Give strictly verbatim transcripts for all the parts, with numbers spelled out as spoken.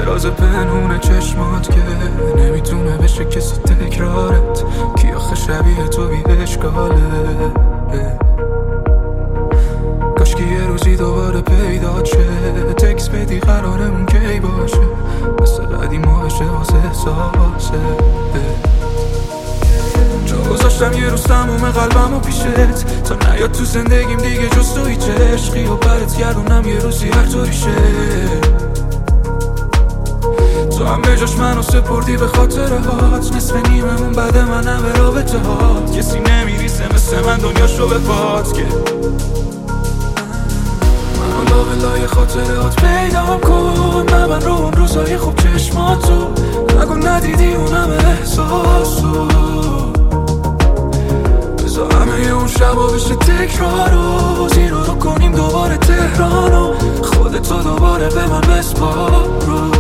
راز پنهون چشمات که نمیتونه بشه کسی تکرارت، کی آخه شبیه تو بی اشکاله. کاش که یه روزی دوباره پیدا شه، تکس بدی قرارمون کی باشه، مثل قدیما بشه واسه احساسه. جا گذاشتم یه روز تموم قلبمو پیشت، تا نیاد تو زندگیم دیگه جز تو هیچ عشقی، و برات گردونم یه روزی هر طوری شه. تو هم به جاش منو سپردی به خاطره هات، نصف نیممون بعد من همه رابطه هات، کسی نمیریسه مثل من دنیاشو به پات که منو لا بلای خاطره هات پیدام کن. نبن رو اون روزای خوب چشماتو، نگو ندیدی اون همه احساسو، بذار همه اون شبا بشه تکرارو، زیرو رو کنیم دوباره تهرانو، خودتو دوباره به من بسپارو.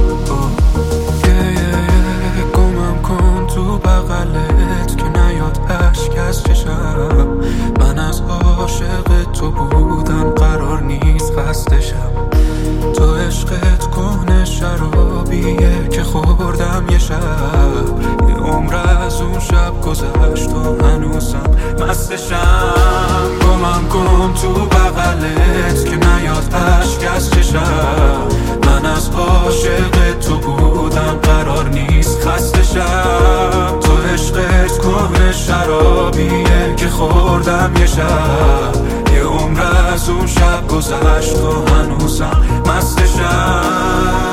تو بغلت که نیاد اشک از چشم، من از عاشق تو بودن قرار نیست خستشم. تو عشقت کنه شرابیه که خوردم یه شب، یه عمر از اون شب گذشت و هنوزم مستشم. گمم کن تو بغلت که نیاد اشک از چشم، من از عاشق تو بودم قرار نیست خستشم. تو عشقت کنه شرابیه که خوردم یه شب، یه عمر از اون شب گذشت و هنوزم مستشم.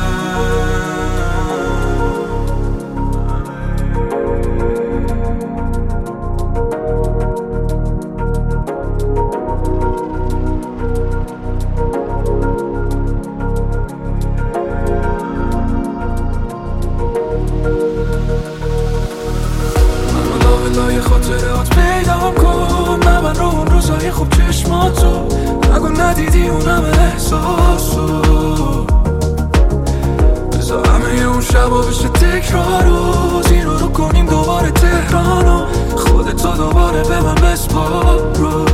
لای خاطرات پیدام کن، نبن رو اون روزای خوب چشماتو، نگو ندیدی اون همه احساسو، بذار همه اون شبا بشه تکرارو، زیرو رو کنیم دوباره تهرانو، خودتو دوباره به من بسپارو.